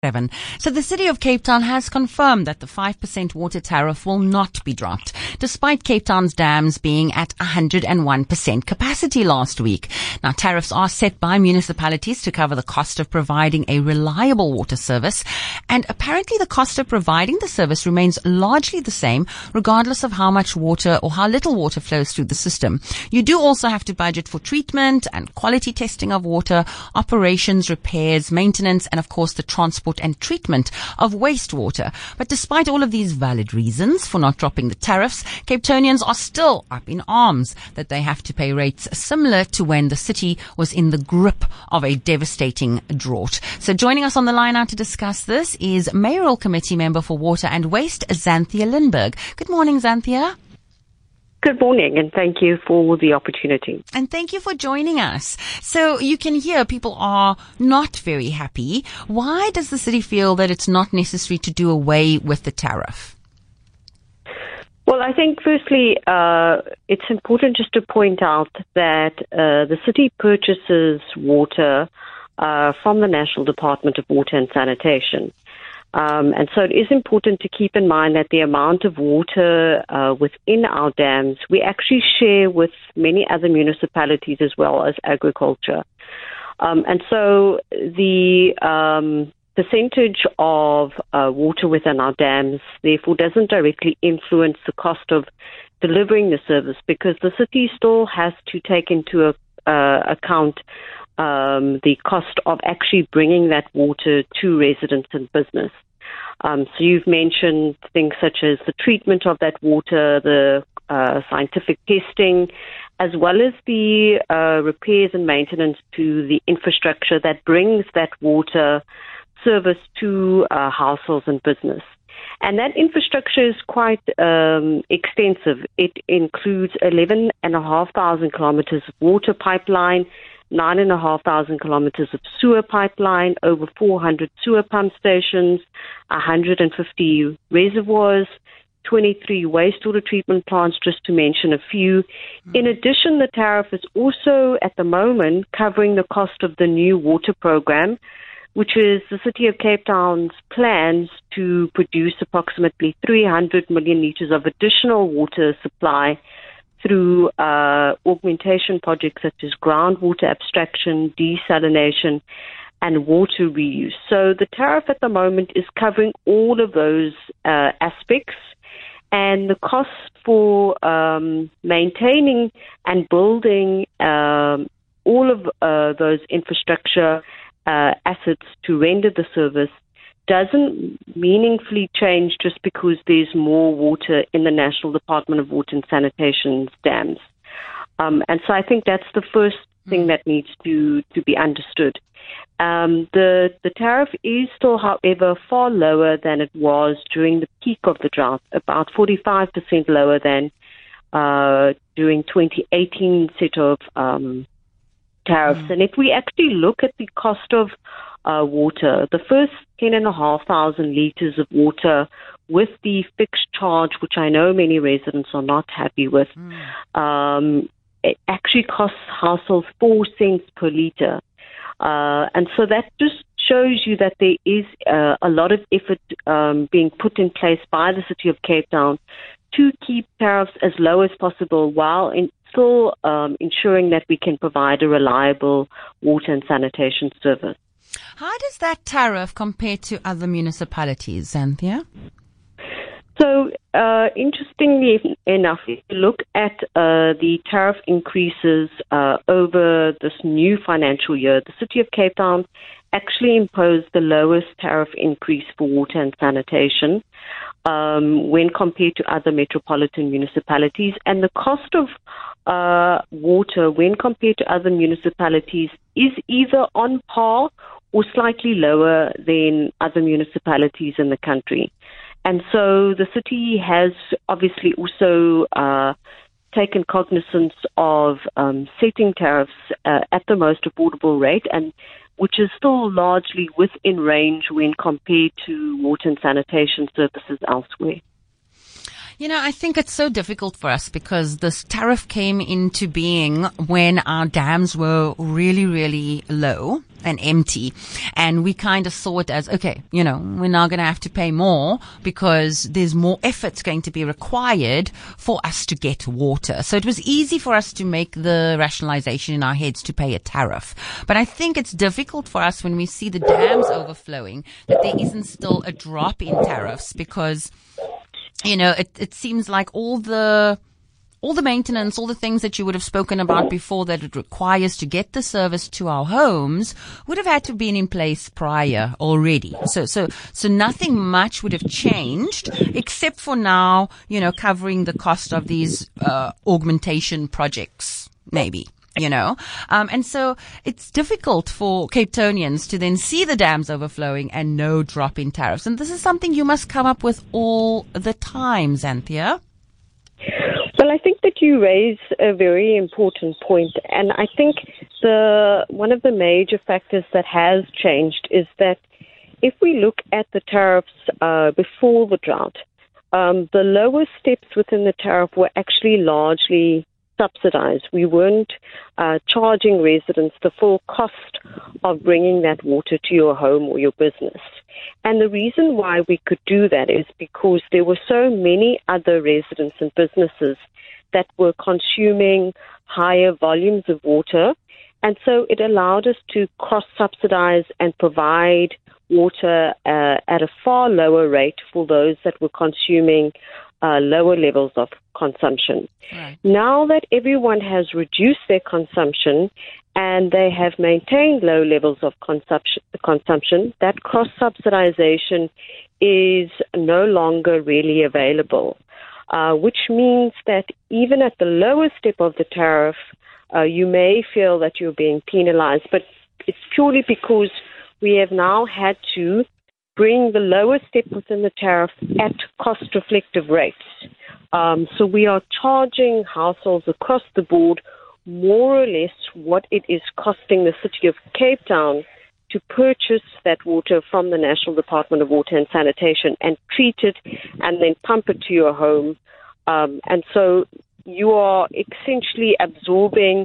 So the City of Cape Town has confirmed that the 5% water tariff will not be dropped, despite Cape Town's dams being at 101% capacity last week. Now, tariffs are set by municipalities to cover the cost of providing a reliable water service, and apparently the cost of providing the service remains largely the same, regardless of how much water or how little water flows through the system. You do also have to budget for treatment and quality testing of water, operations, repairs, maintenance, and of course the transport and treatment of wastewater. But despite all of these valid reasons for not dropping the tariffs, Cape Townians are still up in arms that they have to pay rates similar to when the city was in the grip of a devastating drought. So joining us on the line now to discuss this is Mayoral Committee Member for Water and Waste, Xanthia Lindberg. Good morning, Xanthia. Good morning, and thank you for the opportunity. And thank you for joining us. So you can hear people are not very happy. Why does the city feel that it's not necessary to do away with the tariff? Well, I think firstly, it's important just to point out that the city purchases water from the National Department of Water and Sanitation. And so it is important to keep in mind that the amount of water within our dams, we actually share with many other municipalities as well as agriculture. And so the percentage of water within our dams, therefore, doesn't directly influence the cost of delivering the service, because the city still has to take into account the cost of actually bringing that water to residents and business. So you've mentioned things such as the treatment of that water, the scientific testing, as well as the repairs and maintenance to the infrastructure that brings that water service to households and business. And that infrastructure is quite extensive. It includes 11,500 kilometers of water pipeline, 9,500 kilometers of sewer pipeline, over 400 sewer pump stations, 150 reservoirs, 23 wastewater treatment plants, just to mention a few. In addition, the tariff is also at the moment covering the cost of the new water program, which is the City of Cape Town's plans to produce approximately 300 million litres of additional water supply through augmentation projects such as groundwater abstraction, desalination, and water reuse. So the tariff at the moment is covering all of those aspects, and the cost for maintaining and building all of those infrastructure assets to render the service doesn't meaningfully change just because there's more water in the National Department of Water and Sanitation's dams. And so I think that's the first thing that needs to be understood. The tariff is still, however, far lower than it was during the peak of the drought, about 45% lower than during 2018 set of tariffs. And if we actually look at the cost of water, the first 10,500 litres of water with the fixed charge, which I know many residents are not happy with, it actually costs households 4 cents per litre. And so that just shows you that there is a lot of effort being put in place by the City of Cape Town to keep tariffs as low as possible while still ensuring that we can provide a reliable water and sanitation service. How does that tariff compare to other municipalities, Xanthia? So, interestingly enough, if you look at the tariff increases over this new financial year, the City of Cape Town actually imposed the lowest tariff increase for water and sanitation when compared to other metropolitan municipalities. And the cost of water when compared to other municipalities is either on par or slightly lower than other municipalities in the country. And so the city has obviously also taken cognizance of setting tariffs at the most affordable rate, and which is still largely within range when compared to water and sanitation services elsewhere. I think it's so difficult for us because this tariff came into being when our dams were really, really low and empty. And we kind of saw it as, okay, we're now going to have to pay more because there's more efforts going to be required for us to get water. So it was easy for us to make the rationalization in our heads to pay a tariff. But I think it's difficult for us when we see the dams overflowing that there isn't still a drop in tariffs because it seems like all the maintenance, all the things that you would have spoken about before that it requires to get the service to our homes would have had to been in place prior already. So nothing much would have changed except for now, covering the cost of these, augmentation projects, maybe. And so it's difficult for Cape Townians to then see the dams overflowing and no drop in tariffs. And this is something you must come up with all the time, Xanthia. Well, I think that you raise a very important point, and I think one of the major factors that has changed is that if we look at the tariffs before the drought, the lower steps within the tariff were actually largely subsidized. We weren't charging residents the full cost of bringing that water to your home or your business. And the reason why we could do that is because there were so many other residents and businesses that were consuming higher volumes of water. And so it allowed us to cross-subsidize and provide water at a far lower rate for those that were consuming lower levels of consumption. Right. Now that everyone has reduced their consumption and they have maintained low levels of consumption, that cross-subsidization is no longer really available, which means that even at the lowest step of the tariff, you may feel that you're being penalized, but it's purely because we have now had to bring the lowest step within the tariff at cost-reflective rates. So we are charging households across the board more or less what it is costing the city of Cape Town to purchase that water from the National Department of Water and Sanitation and treat it and then pump it to your home. And so you are essentially absorbing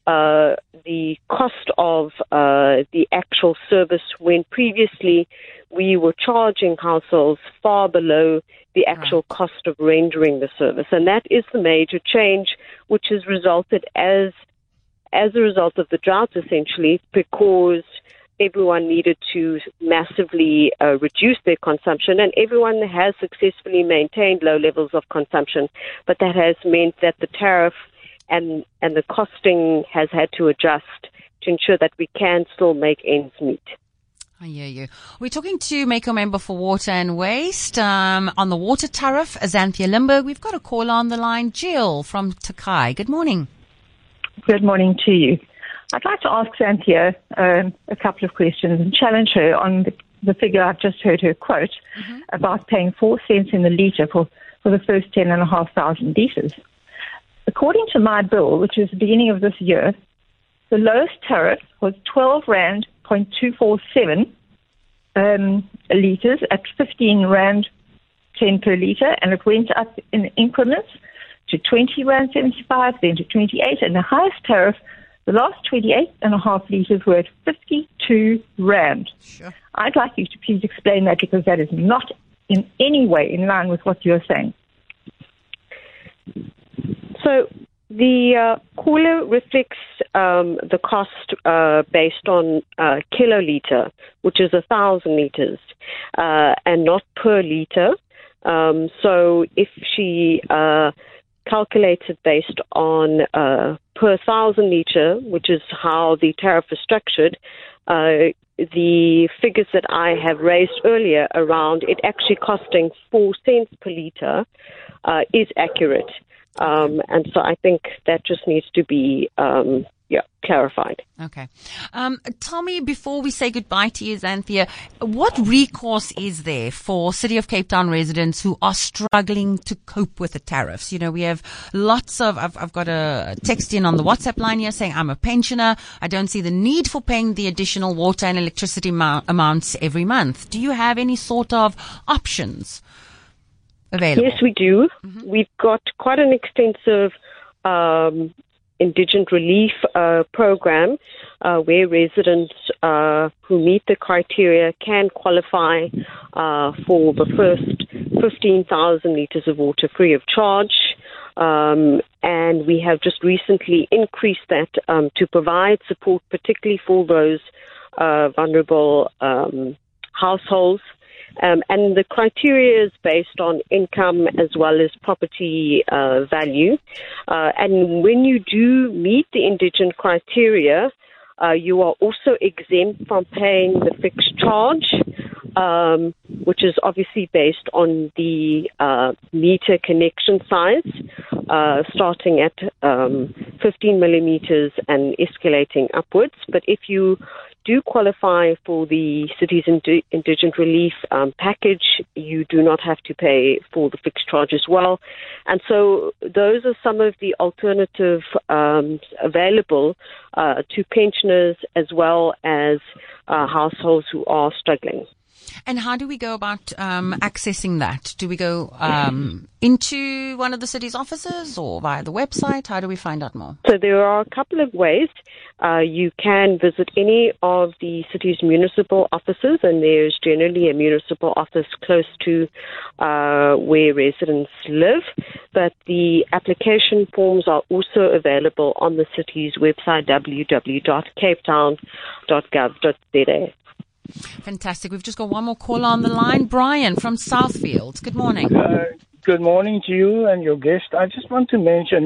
the cost of the actual service when previously we were charging households far below the actual cost of rendering the service. And that is the major change which has resulted as a result of the drought, essentially, because everyone needed to massively reduce their consumption, and everyone has successfully maintained low levels of consumption. But that has meant that the tariff and the costing has had to adjust to ensure that we can still make ends meet. I hear you. We're talking to Mako member for Water and Waste on the water tariff, Xanthia Limburg. We've got a caller on the line, Jill from Takai. Good morning. Good morning to you. I'd like to ask Xanthia a couple of questions and challenge her on the figure I've just heard her quote about paying 4 cents in the litre for the first 10,500 litres. According to my bill, which was the beginning of this year, the lowest tariff was 12 Rand 0.247 litres at 15 Rand 10 per litre, and it went up in increments to 20 Rand 75, then to 28, and the highest tariff, the last 28.5 litres were at 52 Rand. Sure. I'd like you to please explain that, because that is not in any way in line with what you're saying. So the caller reflects the cost based on kiloliter, which is 1,000 litres, and not per litre. So if she calculated based on per 1,000 litre, which is how the tariff is structured, the figures that I have raised earlier around it actually costing 4 cents per litre is accurate. And so I think that just needs to be clarified. Okay. Tell me, before we say goodbye to you, Xanthia, what recourse is there for City of Cape Town residents who are struggling to cope with the tariffs? You know, we have lots of, I've got a text in on the WhatsApp line here saying, I'm a pensioner. I don't see the need for paying the additional water and electricity amounts every month. Do you have any sort of options? available? Yes, we do. We've got quite an extensive indigent relief program where residents who meet the criteria can qualify for the first 15,000 litres of water free of charge. And we have just recently increased that to provide support, particularly for those vulnerable households. And the criteria is based on income as well as property value. And when you do meet the indigent criteria, you are also exempt from paying the fixed charge, which is obviously based on the meter connection size, starting at 15 millimeters and escalating upwards. But if you do qualify for the city's indigent relief package, you do not have to pay for the fixed charge as well. And so those are some of the alternative available to pensioners as well as households who are struggling. And how do we go about accessing that? Do we go into one of the city's offices or via the website? How do we find out more? So there are a couple of ways. You can visit any of the city's municipal offices, and there's generally a municipal office close to where residents live. But the application forms are also available on the city's website, www.capetown.gov.za. Fantastic. We've just got one more caller on the line. Brian from Southfields. Good morning. Good morning to you and your guest. I just want to mention,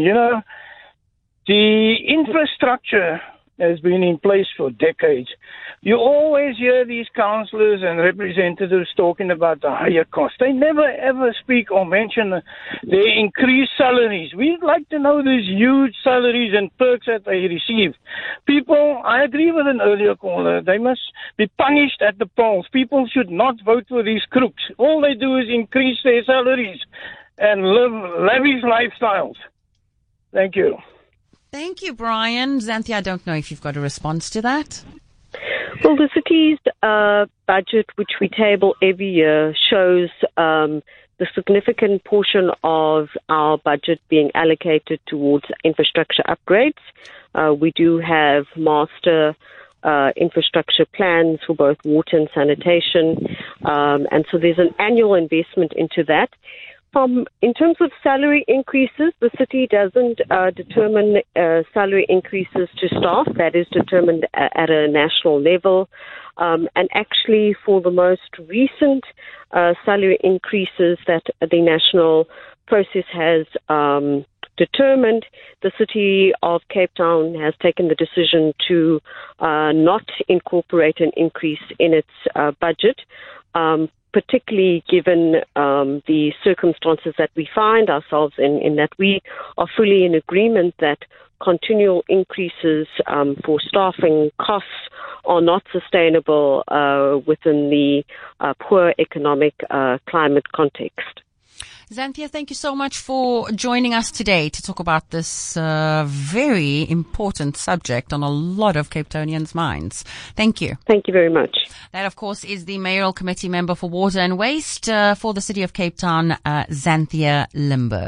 the infrastructure has been in place for decades. You always hear these councillors and representatives talking about the higher cost. They never ever speak or mention their increased salaries. We'd like to know these huge salaries and perks that they receive. People, I agree with an earlier caller, they must be punished at the polls. People should not vote for these crooks. All they do is increase their salaries and live lavish lifestyles. Thank you. Thank you, Brian. Xanthia, I don't know if you've got a response to that. Well, the city's budget, which we table every year, shows the significant portion of our budget being allocated towards infrastructure upgrades. We do have master infrastructure plans for both water and sanitation, and so there's an annual investment into that. In terms of salary increases, the city doesn't determine salary increases to staff. That is determined at a national level. And actually, for the most recent salary increases that the national process has determined, the city of Cape Town has taken the decision to not incorporate an increase in its budget, particularly given the circumstances that we find ourselves in that we are fully in agreement that continual increases for staffing costs are not sustainable within the poor economic climate context. Xanthia, thank you so much for joining us today to talk about this very important subject on a lot of Cape Townians' minds. Thank you. Thank you very much. That, of course, is the Mayoral Committee Member for Water and Waste for the City of Cape Town, Xanthia Limburg.